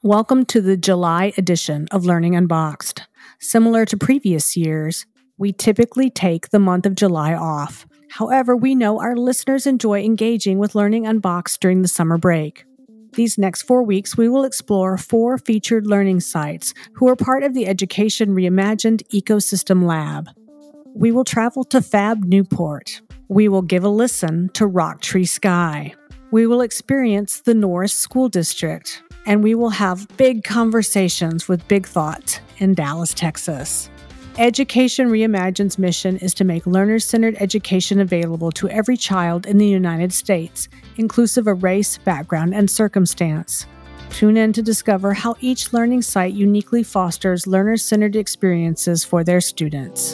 Welcome to the July edition of Learning Unboxed. Similar to previous years, we typically take the month of July off. However, we know our listeners enjoy engaging with Learning Unboxed during the summer break. These next 4 weeks, we will explore 4 featured learning sites who are part of the Education Reimagined Ecosystem Lab. We will travel to Fab Newport. We will give a listen to Rock Tree Sky. We will experience the Norris School District. And we will have big conversations with Big Thought in Dallas, Texas. Education Reimagined's mission is to make learner-centered education available to every child in the United States, inclusive of race, background, and circumstance. Tune in to discover how each learning site uniquely fosters learner-centered experiences for their students.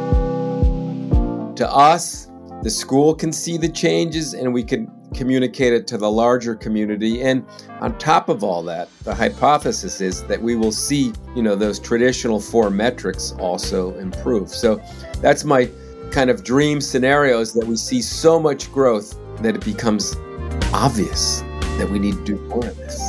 To us, the school can see the changes and we can communicate it to the larger community. And on top of all that, the hypothesis is that we will see, those traditional 4 metrics also improve. So that's my kind of dream scenario, is that we see so much growth that it becomes obvious that we need to do more of this.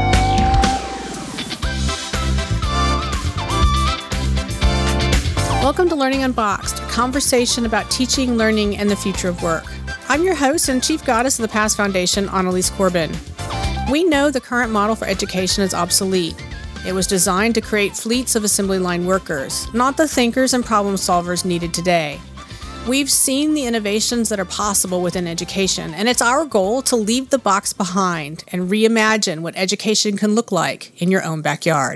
Welcome to Learning Unboxed, a conversation about teaching, learning, and the future of work. I'm your host and Chief Goddess of the Past Foundation, Annalise Corbin. We know the current model for education is obsolete. It was designed to create fleets of assembly line workers, not the thinkers and problem solvers needed today. We've seen the innovations that are possible within education, and it's our goal to leave the box behind and reimagine what education can look like in your own backyard.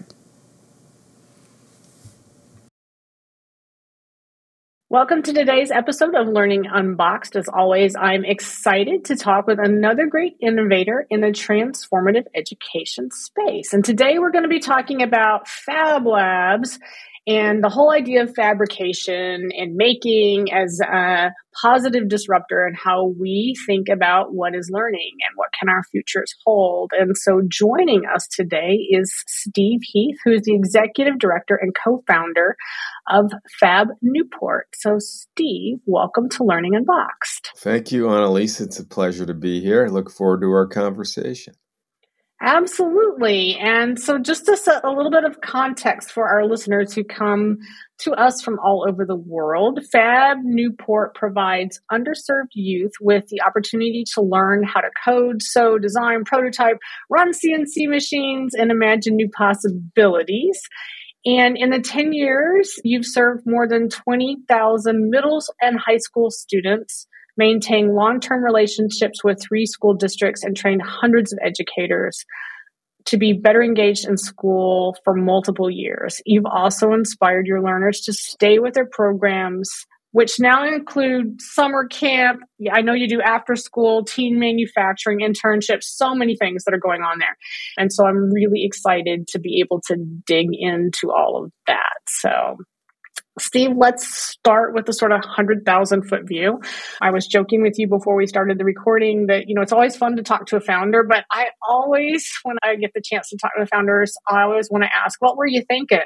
Welcome to today's episode of Learning Unboxed. As always, I'm excited to talk with another great innovator in the transformative education space. And today we're going to be talking about Fab Labs and the whole idea of fabrication and making as a positive disruptor and how we think about what is learning and what can our futures hold. And so joining us today is Steve Heath, who is the executive director and co-founder of Fab Newport. So Steve, welcome to Learning Unboxed. Thank you, Annalise. It's a pleasure to be here. I look forward to our conversation. Absolutely. And so just to set a little bit of context for our listeners who come to us from all over the world, Fab Newport provides underserved youth with the opportunity to learn how to code, sew, design, prototype, run CNC machines, and imagine new possibilities. And in the 10 years, you've served more than 20,000 middle and high school students, maintained long-term relationships with 3 school districts, and trained hundreds of educators to be better engaged in school for multiple years. You've also inspired your learners to stay with their programs, which now include summer camp. I know you do after school, teen manufacturing, internships, so many things that are going on there. And so I'm really excited to be able to dig into all of that. So Steve, let's start with the sort of 100,000 foot view. I was joking with you before we started the recording that, it's always fun to talk to a founder, but I always, when I get the chance to talk to the founders, I always want to ask, what were you thinking?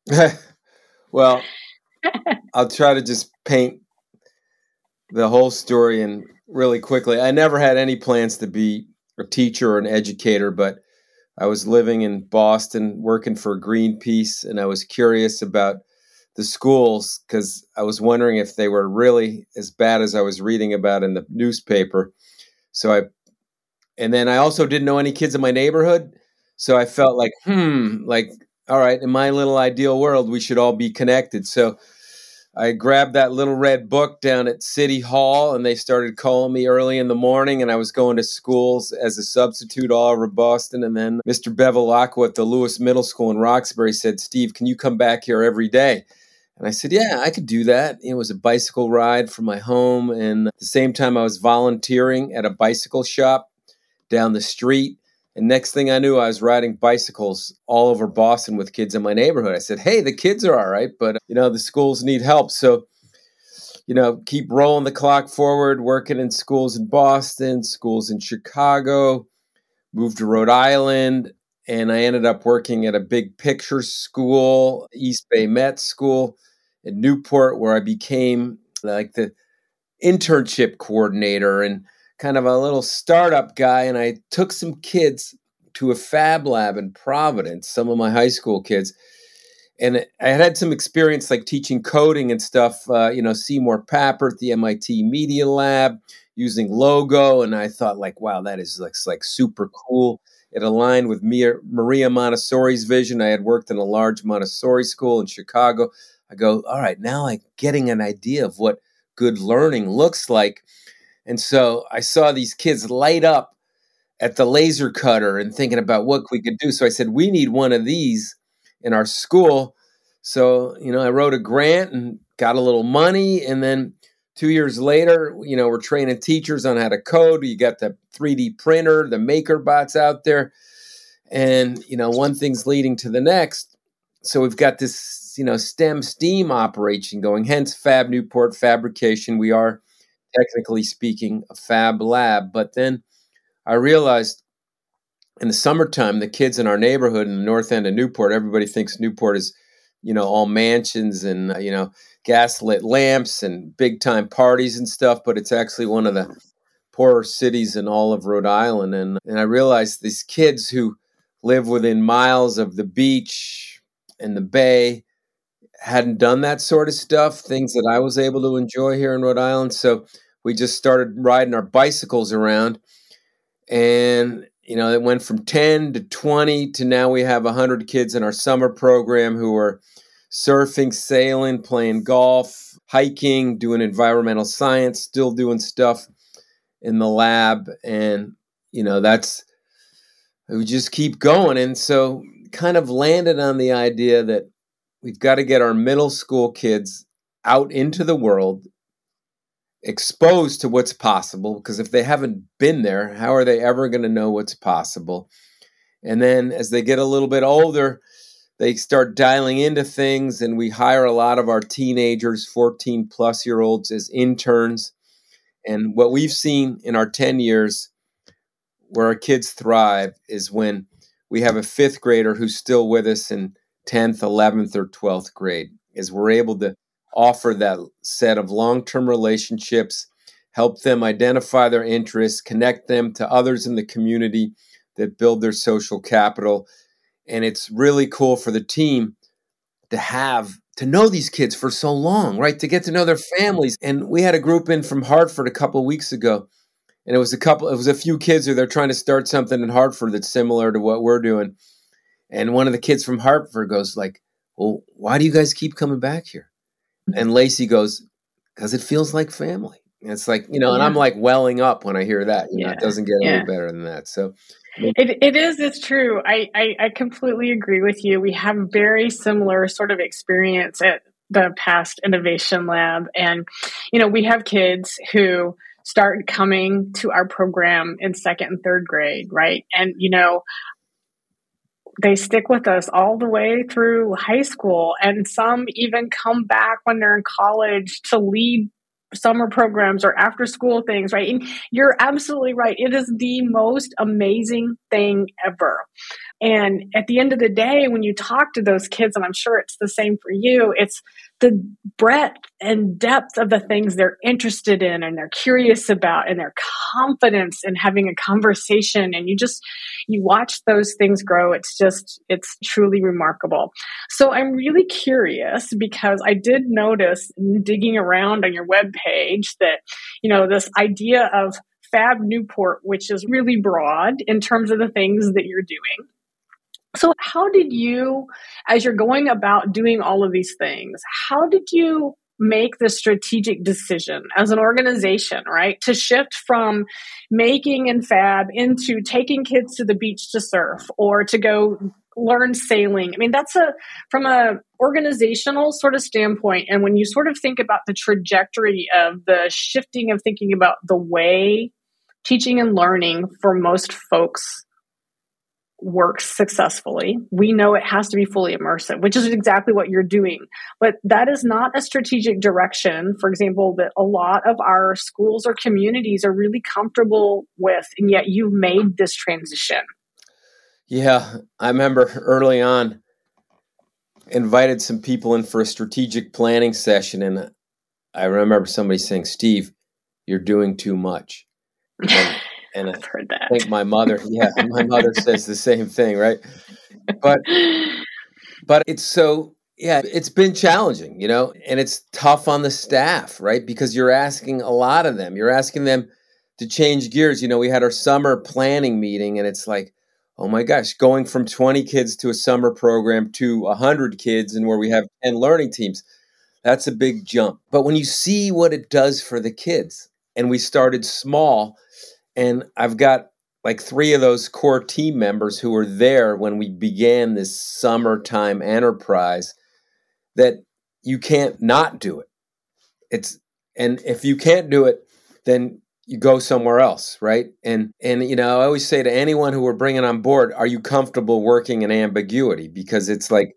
Well, I'll try to just paint the whole story and really quickly. I never had any plans to be a teacher or an educator, but I was living in Boston working for Greenpeace, and I was curious about the schools because I was wondering if they were really as bad as I was reading about in the newspaper. And then I also didn't know any kids in my neighborhood. So I felt like, all right, in my little ideal world, we should all be connected. So I grabbed that little red book down at City Hall, and they started calling me early in the morning, and I was going to schools as a substitute all over Boston. And then Mr. Bevilacqua at the Lewis Middle School in Roxbury said, Steve, can you come back here every day? And I said, yeah, I could do that. It was a bicycle ride from my home. And at the same time, I was volunteering at a bicycle shop down the street. And next thing I knew, I was riding bicycles all over Boston with kids in my neighborhood. I said, hey, the kids are all right, but, the schools need help. So, keep rolling the clock forward, working in schools in Boston, schools in Chicago, moved to Rhode Island, and I ended up working at a big picture school, East Bay Met School in Newport, where I became like the internship coordinator and kind of a little startup guy. And I took some kids to a fab lab in Providence, some of my high school kids. And I had some experience like teaching coding and stuff, Seymour Papert, the MIT Media Lab, using Logo. And I thought like, wow, that is like super cool. It aligned with Maria Montessori's vision. I had worked in a large Montessori school in Chicago. I go, all right, now I'm getting an idea of what good learning looks like. And so I saw these kids light up at the laser cutter and thinking about what we could do. So I said, we need one of these in our school. So, I wrote a grant and got a little money. And then 2 years later, we're training teachers on how to code. You got the 3D printer, the MakerBots out there. And, one thing's leading to the next. So we've got this, STEM operation going, hence Fab Newport Fabrication. We are, technically speaking, a fab lab. But then I realized in the summertime, the kids in our neighborhood in the north end of Newport, everybody thinks Newport is, all mansions and, gaslit lamps and big time parties and stuff. But it's actually one of the poorer cities in all of Rhode Island. And I realized these kids who live within miles of the beach and the bay hadn't done that sort of stuff, things that I was able to enjoy here in Rhode Island. So we just started riding our bicycles around. And, it went from 10 to 20 to now we have 100 kids in our summer program who are surfing, sailing, playing golf, hiking, doing environmental science, still doing stuff in the lab. And, we just keep going. And so kind of landed on the idea that we've got to get our middle school kids out into the world, exposed to what's possible, because if they haven't been there, how are they ever going to know what's possible? And then as they get a little bit older, they start dialing into things, and we hire a lot of our teenagers, 14 plus year olds, as interns. And what we've seen in our 10 years where our kids thrive is when we have a fifth grader who's still with us in 10th, 11th, or 12th grade, is we're able to offer that set of long-term relationships, help them identify their interests, connect them to others in the community that build their social capital. And it's really cool for the team to know these kids for so long, right? To get to know their families. And we had a group in from Hartford a couple of weeks ago, and it was a few kids who they're trying to start something in Hartford that's similar to what we're doing. And one of the kids from Hartford goes like, well, why do you guys keep coming back here? And Lacey goes, because it feels like family. And it's like, and I'm like welling up when I hear that. It doesn't get any better than that. So it's true. I completely agree with you. We have very similar sort of experience at the past innovation lab. And, we have kids who start coming to our program in second and third grade, right? And, they stick with us all the way through high school, and some even come back when they're in college to lead summer programs or after school things, right? And you're absolutely right. It is the most amazing thing ever. And at the end of the day, when you talk to those kids, and I'm sure it's the same for you, it's the breadth and depth of the things they're interested in and they're curious about, and their confidence in having a conversation. And you watch those things grow. It's truly remarkable. So I'm really curious, because I did notice digging around on your webpage that, this idea of Fab Newport, which is really broad in terms of the things that you're doing. So how did you, as you're going about doing all of these things, how did you make the strategic decision as an organization, right, to shift from making and fab into taking kids to the beach to surf or to go learn sailing? I mean, that's from a organizational sort of standpoint. And when you sort of think about the trajectory of the shifting of thinking about the way teaching and learning for most folks works successfully, we know it has to be fully immersive, which is exactly what you're doing. But that is not a strategic direction, for example, that a lot of our schools or communities are really comfortable with, and yet you've made this transition. Yeah, I remember early on invited some people in for a strategic planning session, and I remember somebody saying, Steve, you're doing too much. And I I've heard that. think my mother says the same thing, right? But it's so, yeah, it's been challenging, and it's tough on the staff, right? Because you're asking a lot of them. You're asking them to change gears. We had our summer planning meeting, and it's like, oh my gosh, going from 20 kids to a summer program to 100 kids, and where we have 10 learning teams, that's a big jump. But when you see what it does for the kids, and we started small, and I've got like 3 of those core team members who were there when we began this summertime enterprise, that you can't not do it. And if you can't do it, then you go somewhere else, right? And I always say to anyone who we're bringing on board, are you comfortable working in ambiguity? Because it's like,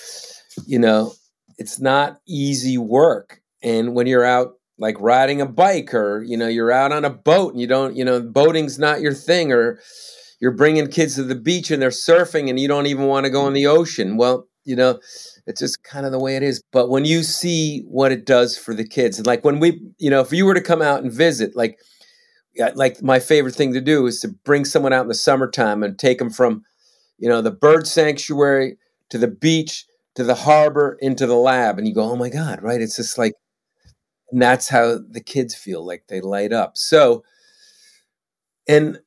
it's not easy work. And when you're out like riding a bike, or you're out on a boat and you don't, boating's not your thing, or you're bringing kids to the beach and they're surfing and you don't even want to go in the ocean. Well, it's just kind of the way it is. But when you see what it does for the kids, and like when we, if you were to come out and visit, like my favorite thing to do is to bring someone out in the summertime and take them from, the bird sanctuary to the beach to the harbor into the lab, and you go, oh my God, right? It's just like, and that's how the kids feel, like they light up. So kind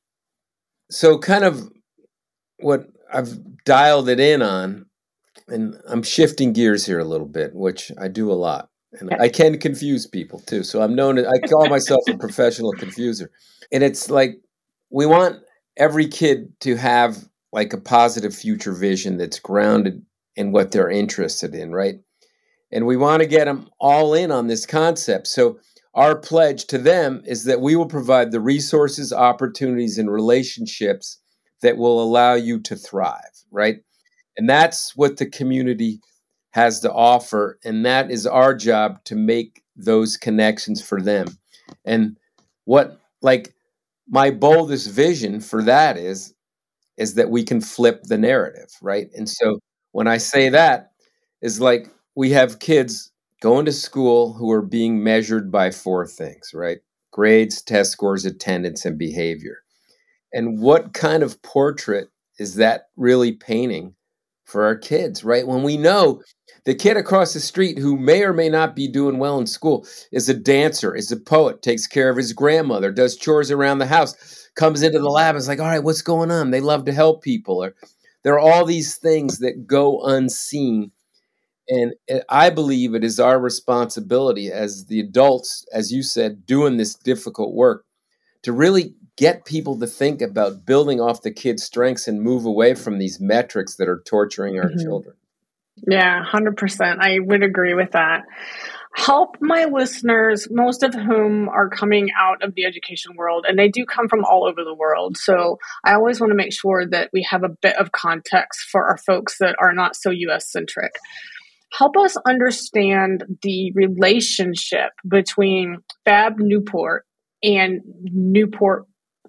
of what I've dialed it in on, and I'm shifting gears here a little bit, which I do a lot. And I can confuse people too. So I call myself a professional confuser. And it's like, we want every kid to have like a positive future vision that's grounded in what they're interested in, right? And we want to get them all in on this concept. So our pledge to them is that we will provide the resources, opportunities, and relationships that will allow you to thrive, right? And that's what the community has to offer. And that is our job, to make those connections for them. And what, like, my boldest vision for that is that we can flip the narrative, right? And so when I say that, is like, we have kids going to school who are being measured by 4 things, right? Grades, test scores, attendance, and behavior. And what kind of portrait is that really painting for our kids, right? When we know the kid across the street who may or may not be doing well in school is a dancer, is a poet, takes care of his grandmother, does chores around the house, comes into the lab and is like, all right, what's going on? They love to help people. Or there are all these things that go unseen. And I believe it is our responsibility as the adults, as you said, doing this difficult work, to really get people to think about building off the kids' strengths and move away from these metrics that are torturing our children. Yeah, 100%. I would agree with that. Help my listeners, most of whom are coming out of the education world, and they do come from all over the world. So I always want to make sure that we have a bit of context for our folks that are not so US centric. Help us understand the relationship between Fab Newport and Newport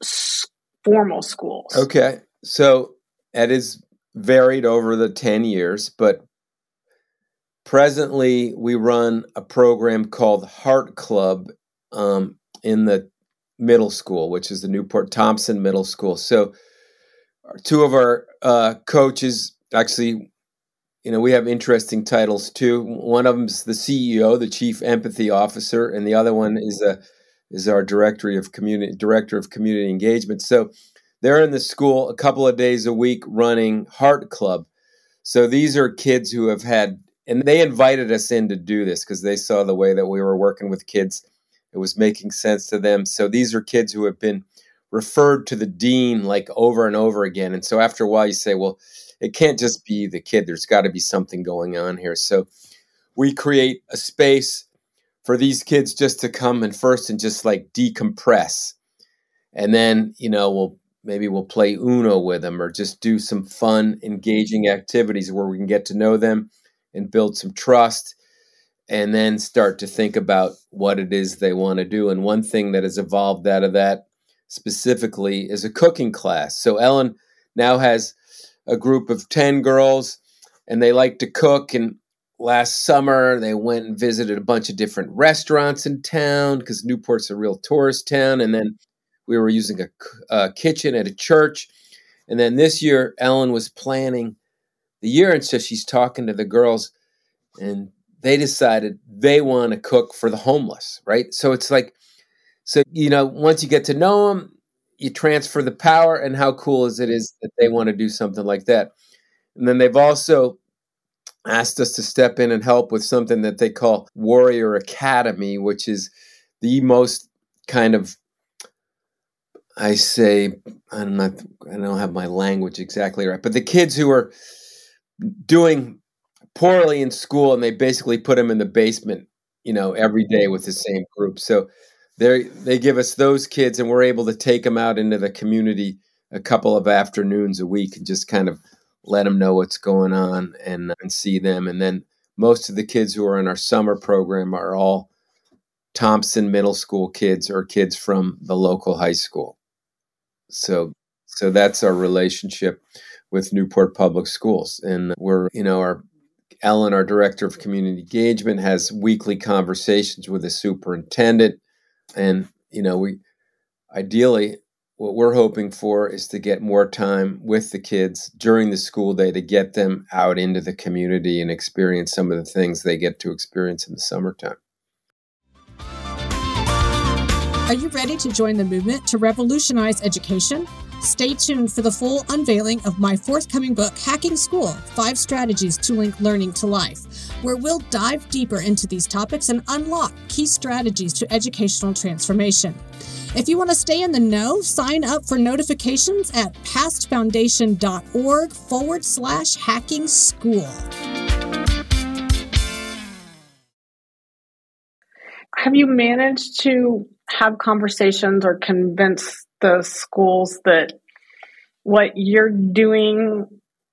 formal schools. Okay. So it is varied over the 10 years, but presently we run a program called Heart Club in the middle school, which is the Newport Thompson Middle School. So 2 of our coaches, actually, we have interesting titles too. One of them is the CEO, the Chief Empathy Officer, and the other one is our Director of Community Engagement. So they're in the school a couple of days a week running Heart Club. So these are kids who have had, and they invited us in to do this because they saw the way that we were working with kids. It was making sense to them. So these are kids who have been referred to the dean like over and over again. And so after a while you say, well, it can't just be the kid. There's got to be something going on here. So we create a space for these kids just to come and first and just like decompress. And then, we'll play Uno with them, or just do some fun, engaging activities where we can get to know them and build some trust, and then start to think about what it is they want to do. And one thing that has evolved out of that specifically is a cooking class. So Ellen now has a group of 10 girls, and they like to cook. And last summer, they went and visited a bunch of different restaurants in town because Newport's a real tourist town. And then we were using a kitchen at a church. And then this year, Ellen was planning the year. And so she's talking to the girls, and they decided they want to cook for the homeless, right? So it's like, so, once you get to know them, you transfer the power, and how cool is that they want to do something like that. And then they've also asked us to step in and help with something that they call Warrior Academy, which is the most kind of, I don't have my language exactly right, but the kids who are doing poorly in school, and they basically put them in the basement, every day with the same group. So they give us those kids, and we're able to take them out into the community a couple of afternoons a week and just kind of let them know what's going on and see them. And then most of the kids who are in our summer program are all Thompson Middle School kids or kids from the local high school. So that's our relationship with Newport Public Schools. And we're, Ellen, our director of community engagement, has weekly conversations with the superintendent. And, ideally, what we're hoping for is to get more time with the kids during the school day to get them out into the community and experience some of the things they get to experience in the summertime. Are you ready to join the movement to revolutionize education? Stay tuned for the full unveiling of my forthcoming book, Hacking School: 5 Strategies to Link Learning to Life, where we'll dive deeper into these topics and unlock key strategies to educational transformation. If you want to stay in the know, sign up for notifications at pastfoundation.org/hacking school. Have you managed to have conversations or convince the schools that what you're doing,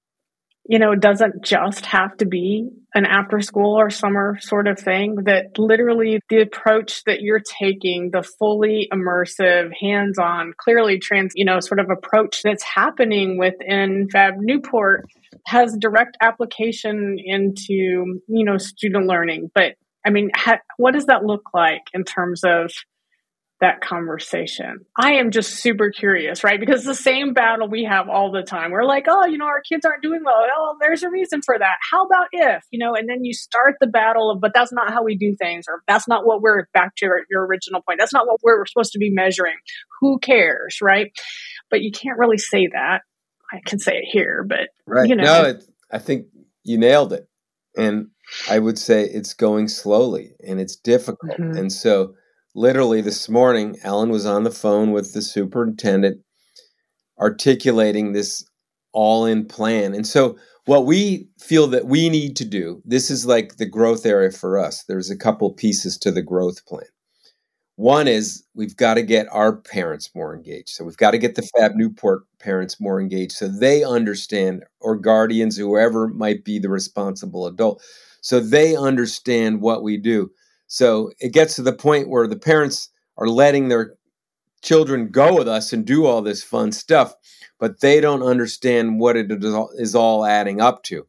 doesn't just have to be an after school or summer sort of thing, that literally the approach that you're taking, the fully immersive, hands-on, clearly sort of approach that's happening within Fab Newport has direct application into, student learning. But what does that look like in terms of that conversation? I am just super curious, right? Because the same battle we have all the time. We're like, our kids aren't doing well. Oh, there's a reason for that. How about if, and then you start the battle of, but that's not how we do things, or that's not what we're, back to your original point, that's not what we're supposed to be measuring. Who cares, right? But you can't really say that. I can say it here, but, right. No, I think you nailed it. And I would say it's going slowly and it's difficult. Mm-hmm. And so literally this morning, Ellen was on the phone with the superintendent articulating this all-in plan. And so what we feel that we need to do, this is like the growth area for us. There's a couple pieces to the growth plan. One is we've got to get our parents more engaged. So we've got to get the Fab Newport parents more engaged so they understand, or guardians, whoever might be the responsible adult, so they understand what we do. So it gets to the point where the parents are letting their children go with us and do all this fun stuff, but they don't understand what it is all adding up to.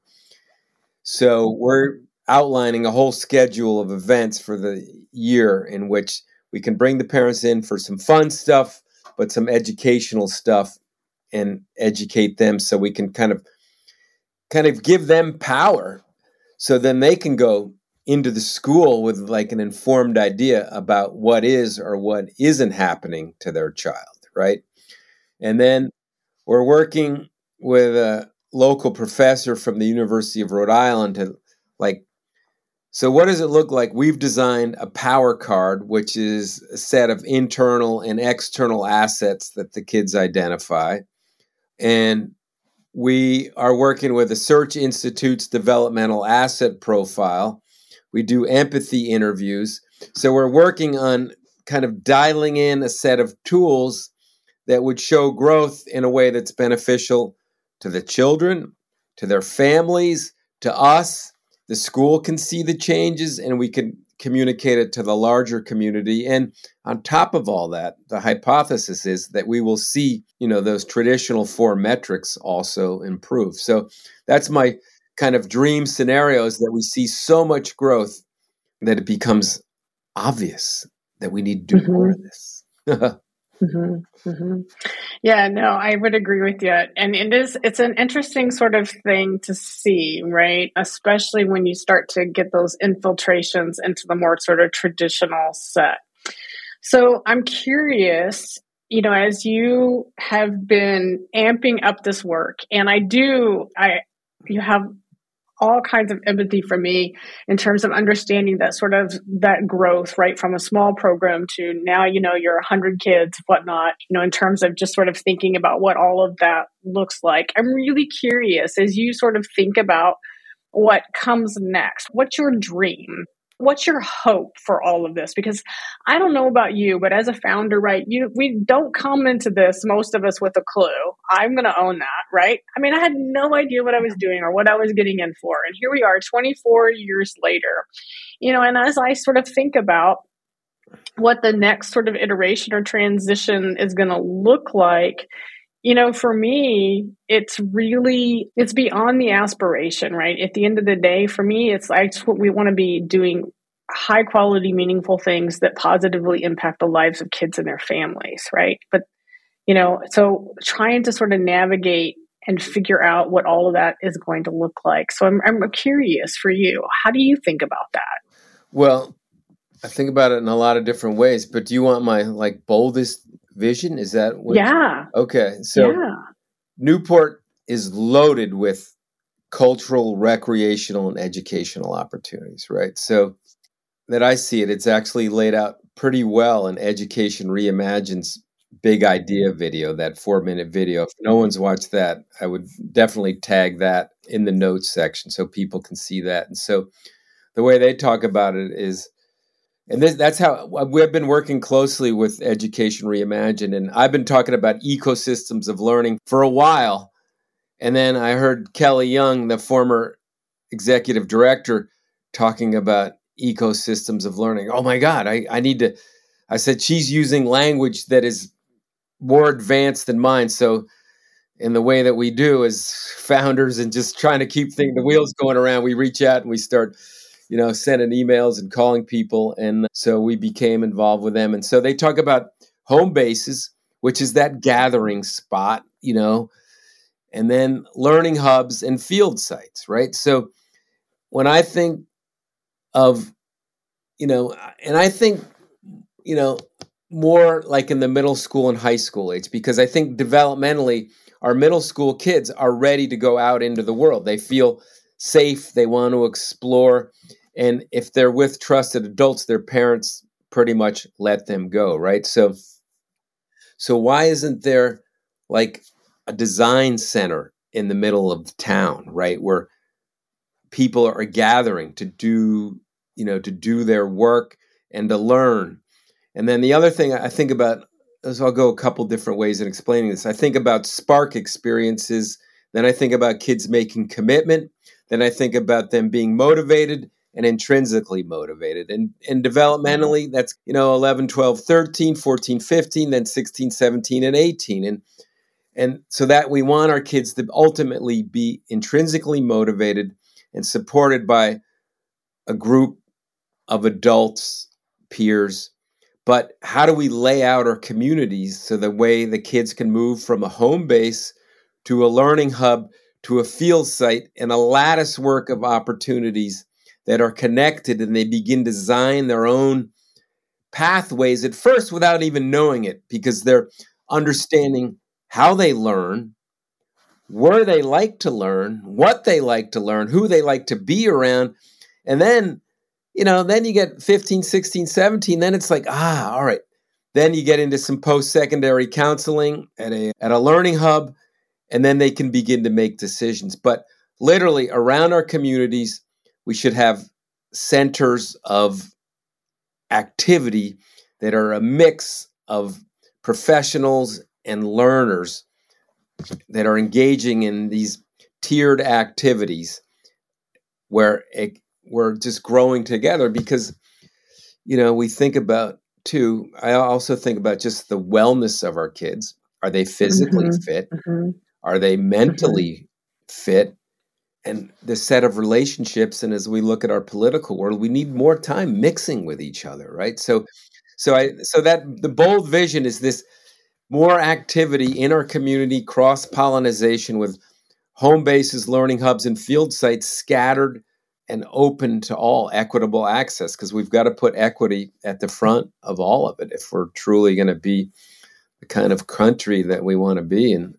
So we're outlining a whole schedule of events for the year in which we can bring the parents in for some fun stuff, but some educational stuff, and educate them so we can kind of give them power, so then they can go into the school with like an informed idea about what is or what isn't happening to their child, right? And then we're working with a local professor from the University of Rhode Island to so what does it look like? We've designed a power card, which is a set of internal and external assets that the kids identify. And we are working with the Search Institute's developmental asset profile. We do empathy interviews. So we're working on kind of dialing in a set of tools that would show growth in a way that's beneficial to the children, to their families, to us. The school can see the changes, and we can communicate it to the larger community. And on top of all that, the hypothesis is that we will see, those traditional 4 metrics also improve. So that's my kind of dream scenario, is that we see so much growth that it becomes obvious that we need to do more of this. Mm-hmm. Mm-hmm. Yeah, no, I would agree with you. And it's an interesting sort of thing to see, right? Especially when you start to get those infiltrations into the more sort of traditional set. So I'm curious, as you have been amping up this work, and you have all kinds of empathy for me in terms of understanding that sort of that growth, right, from a small program to now, you're 100 kids, whatnot, in terms of just sort of thinking about what all of that looks like. I'm really curious as you sort of think about what comes next. What's your dream? What's your hope for all of this? Because I don't know about you, but as a founder, right, we don't come into this, most of us, with a clue. I'm going to own that, right? I mean, I had no idea what I was doing or what I was getting in for. And here we are 24 years later, and as I sort of think about what the next sort of iteration or transition is going to look like, for me, it's beyond the aspiration, right? At the end of the day, for me, it's like we want to be doing high quality, meaningful things that positively impact the lives of kids and their families, right? But, so trying to sort of navigate and figure out what all of that is going to look like. So I'm curious for you. How do you think about that? Well, I think about it in a lot of different ways, but do you want my boldest vision? Is that what? Yeah. Okay. So Newport is loaded with cultural, recreational, and educational opportunities, right? So that I see it, it's actually laid out pretty well in Education Reimagine's big idea video, that 4-minute video. If no one's watched that, I would definitely tag that in the notes section so people can see that. And so the way they talk about it is, and that's how we've been working closely with Education Reimagine. And I've been talking about ecosystems of learning for a while. And then I heard Kelly Young, the former executive director, talking about ecosystems of learning. Oh my God, I said, she's using language that is more advanced than mine. So in the way that we do as founders and just trying to keep the wheels going around, we reach out and we start sending emails and calling people. And so we became involved with them. And so they talk about home bases, which is that gathering spot, and then learning hubs and field sites, right? So when I think of, and I think, more like in the middle school and high school age, because I think developmentally our middle school kids are ready to go out into the world. They feel safe. They want to explore. And if they're with trusted adults, their parents pretty much let them go, right? So why isn't there a design center in the middle of town, right, where people are gathering to do their work and to learn? And then the other thing I think about is, I'll go a couple different ways in explaining this. I think about spark experiences. Then I think about kids making commitment. Then I think about them being motivated and intrinsically motivated. And developmentally, that's, 11, 12, 13, 14, 15, then 16, 17, and 18. And so that we want our kids to ultimately be intrinsically motivated and supported by a group of adults, peers. But how do we lay out our communities so the way the kids can move from a home base to a learning hub to a field site and a lattice work of opportunities that are connected, and they begin to design their own pathways at first without even knowing it, because they're understanding how they learn, where they like to learn, what they like to learn, who they like to be around. And then, then you get 15, 16, 17, then it's like, all right. Then you get into some post-secondary counseling at a learning hub, and then they can begin to make decisions. But literally around our communities, we should have centers of activity that are a mix of professionals and learners that are engaging in these tiered activities where we're just growing together. Because, we think about too, I also think about just the wellness of our kids. Are they physically fit? Mm-hmm. Are they mentally fit? And the set of relationships. And as we look at our political world, we need more time mixing with each other, right? So that the bold vision is this, more activity in our community, cross-pollination with home bases, learning hubs, and field sites scattered and open to all, equitable access, because we've got to put equity at the front of all of it if we're truly going to be the kind of country that we want to be and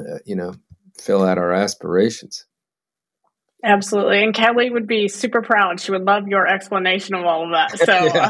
fill out our aspirations. Absolutely. And Kelly would be super proud. She would love your explanation of all of that.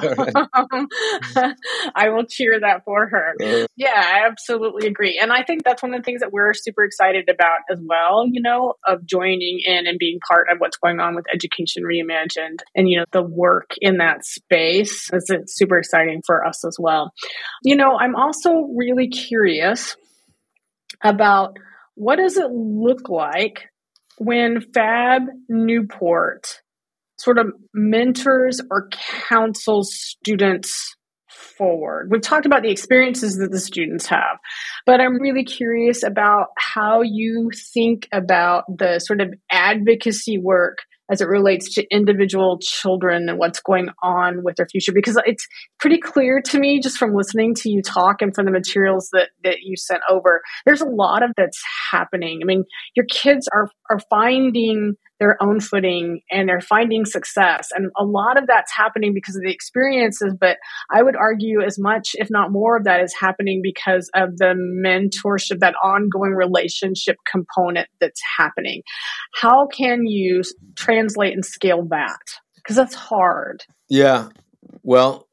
So I will cheer that for her. Yeah, I absolutely agree. And I think that's one of the things that we're super excited about as well, of joining in and being part of what's going on with Education Reimagined and, the work in that space. It's super exciting for us as well. I'm also really curious about what does it look like when Fab Newport sort of mentors or counsels students forward. We've talked about the experiences that the students have, but I'm really curious about how you think about the sort of advocacy work as it relates to individual children and what's going on with their future. Because it's pretty clear to me, just from listening to you talk and from the materials that you sent over, there's a lot of that's happening. I mean, your kids are finding their own footing and they're finding success. And a lot of that's happening because of the experiences, but I would argue as much, if not more of that is happening because of the mentorship, that ongoing relationship component that's happening. How can you translate and scale that? Because that's hard. Yeah. Well,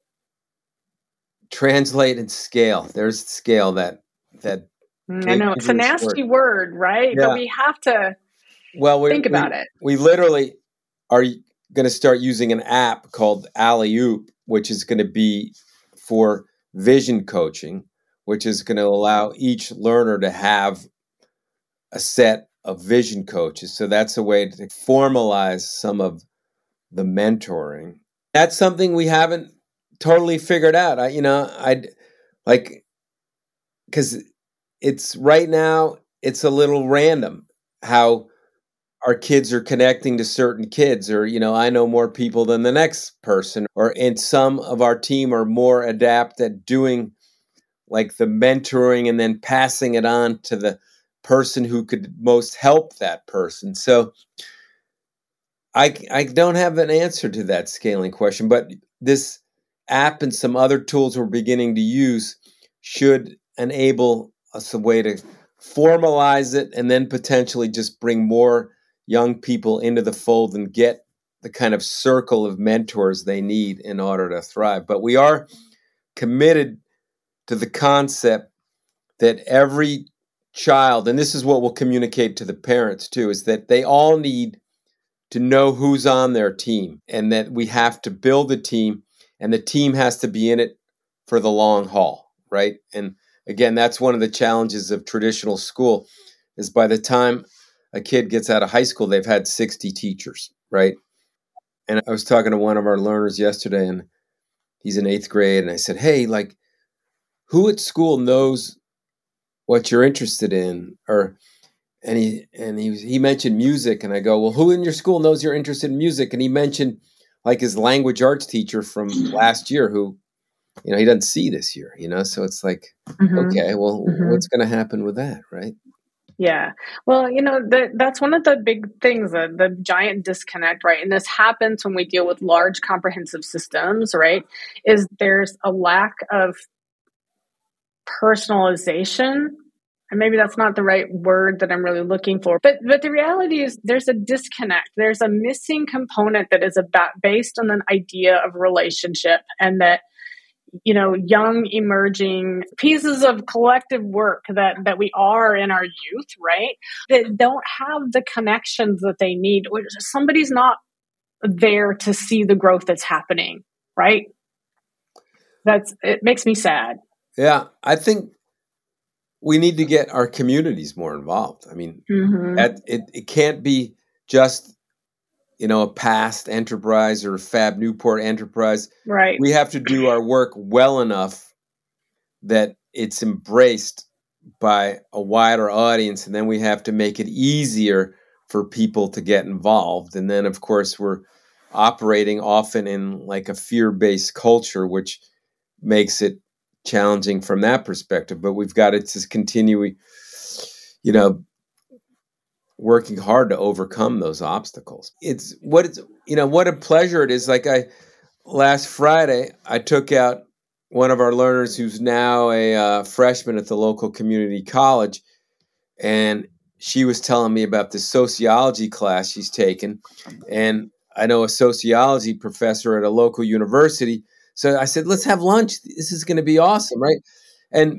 translate and scale. There's scale that I know it's a nasty word, right? Yeah. But we have to think about it. We literally are going to start using an app called Alley-Oop, which is going to be for vision coaching, which is going to allow each learner to have a set of vision coaches. So that's a way to formalize some of the mentoring. That's something we haven't totally figured out. Because it's right now, it's a little random how our kids are connecting to certain kids, or, I know more people than the next person, and some of our team are more adept at doing like the mentoring and then passing it on to the person who could most help that person. So I don't have an answer to that scaling question, but this app and some other tools we're beginning to use should enable us a way to formalize it and then potentially just bring more young people into the fold and get the kind of circle of mentors they need in order to thrive. But we are committed to the concept that every child, and this is what we'll communicate to the parents too, is that they all need to know who's on their team and that we have to build a team and the team has to be in it for the long haul, right? And again, that's one of the challenges of traditional school is by the time a kid gets out of high school, they've had 60 teachers, right? And I was talking to one of our learners yesterday, and he's in 8th grade, and I said, hey, like, who at school knows what you're interested in? And he mentioned music, and I go, well, who in your school knows you're interested in music? And he mentioned like his language arts teacher from last year who, he doesn't see this year, so it's like, okay, well, what's going to happen with that, right? Yeah. Well, that's one of the big things, the giant disconnect, right? And this happens when we deal with large comprehensive systems, right? Is there's a lack of personalization. And maybe that's not the right word that I'm really looking for. But the reality is there's a disconnect. There's a missing component that is based on an idea of relationship, and that young emerging pieces of collective work that we are in our youth, right? That don't have the connections that they need. Somebody's not there to see the growth that's happening, right? It makes me sad. Yeah, I think we need to get our communities more involved. I mean, it can't be just a past enterprise or Fab Newport enterprise. Right. We have to do our work well enough that it's embraced by a wider audience, and then we have to make it easier for people to get involved. And then, of course, we're operating often in like a fear-based culture, which makes it challenging from that perspective, but we've got to just continue, working hard to overcome those obstacles. What a pleasure it is. Like last Friday, I took out one of our learners who's now a freshman at the local community college, and she was telling me about the sociology class she's taken. And I know a sociology professor at a local university. So I said, let's have lunch. This is going to be awesome, right? And,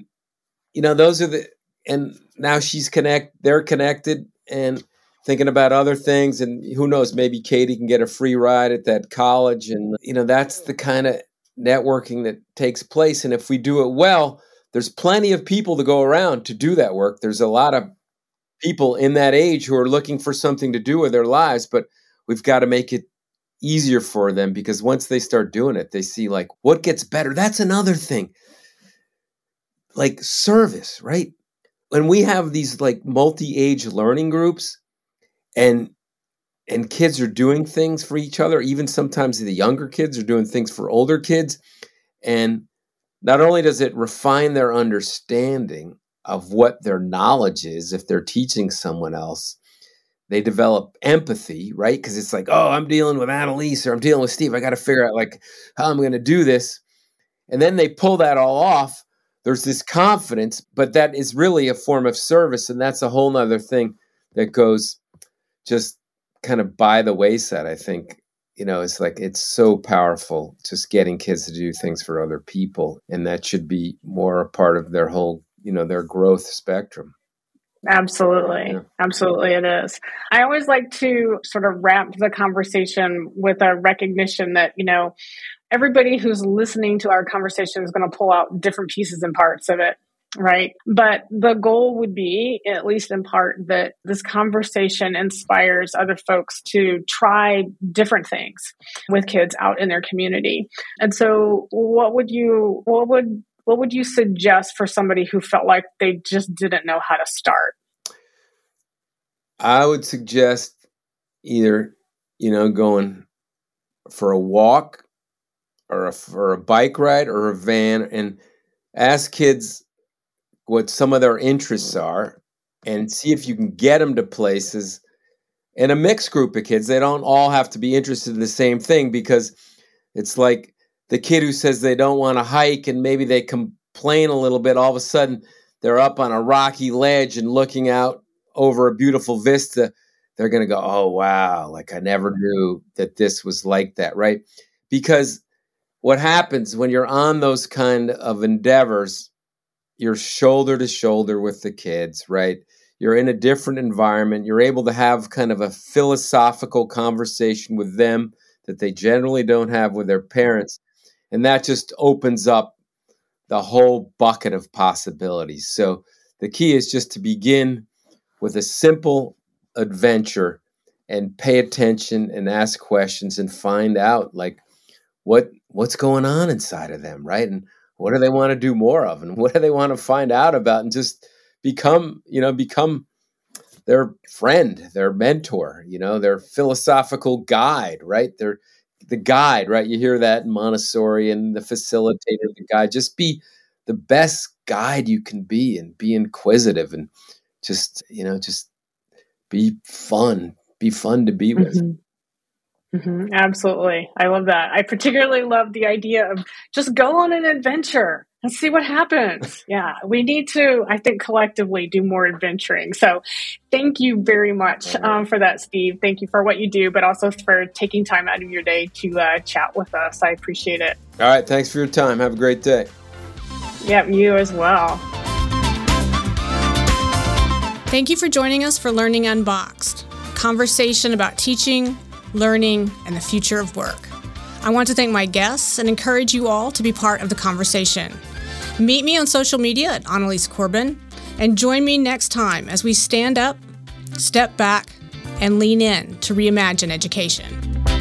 and now they're connected and thinking about other things. And who knows, maybe Katie can get a free ride at that college. And, that's the kind of networking that takes place. And if we do it well, there's plenty of people to go around to do that work. There's a lot of people in that age who are looking for something to do with their lives, but we've got to make it easier for them, because once they start doing it, they see like what gets better. That's another thing. Like service, right? When we have these like multi-age learning groups and kids are doing things for each other, even sometimes the younger kids are doing things for older kids. And not only does it refine their understanding of what their knowledge is, if they're teaching someone else, they develop empathy, right? Because it's like, oh, I'm dealing with Annalise or I'm dealing with Steve. I got to figure out like how I'm going to do this. And then they pull that all off. There's this confidence, but that is really a form of service. And that's a whole nother thing that goes just kind of by the wayside, I think. It's like, it's so powerful just getting kids to do things for other people. And that should be more a part of their whole, their growth spectrum. Absolutely. Yeah. Absolutely it is. I always like to sort of wrap the conversation with a recognition that, everybody who's listening to our conversation is going to pull out different pieces and parts of it, right? But the goal would be, at least in part, that this conversation inspires other folks to try different things with kids out in their community. And so what would you suggest for somebody who felt like they just didn't know how to start? I would suggest either, going for a walk or for a bike ride or a van, and ask kids what some of their interests are and see if you can get them to places in a mixed group of kids. They don't all have to be interested in the same thing, because it's like the kid who says they don't want to hike and maybe they complain a little bit, all of a sudden they're up on a rocky ledge and looking out over a beautiful vista. They're going to go, oh, wow, like I never knew that this was like that, right? Because what happens when you're on those kind of endeavors, you're shoulder to shoulder with the kids, right? You're in a different environment. You're able to have kind of a philosophical conversation with them that they generally don't have with their parents. And that just opens up the whole bucket of possibilities. So the key is just to begin with a simple adventure and pay attention and ask questions and find out like what's going on inside of them, right? And what do they want to do more of? And what do they want to find out about? And just become their friend, their mentor, their philosophical guide, right? They're the guide, right? You hear that in Montessori, and the facilitator, the guide. Just be the best guide you can be, and be inquisitive, and just be fun to be with. Mm-hmm. Mm-hmm. Absolutely. I love that. I particularly love the idea of just go on an adventure and see what happens. Yeah, we need to, I think, collectively do more adventuring. So thank you very much for that, Steve. Thank you for what you do, but also for taking time out of your day to chat with us. I appreciate it. All right. Thanks for your time. Have a great day. Yep, you as well. Thank you for joining us for Learning Unboxed, a conversation about teaching, learning, and the future of work. I want to thank my guests and encourage you all to be part of the conversation. Meet me on social media at Annalise Corbin, and join me next time as we stand up, step back, and lean in to reimagine education.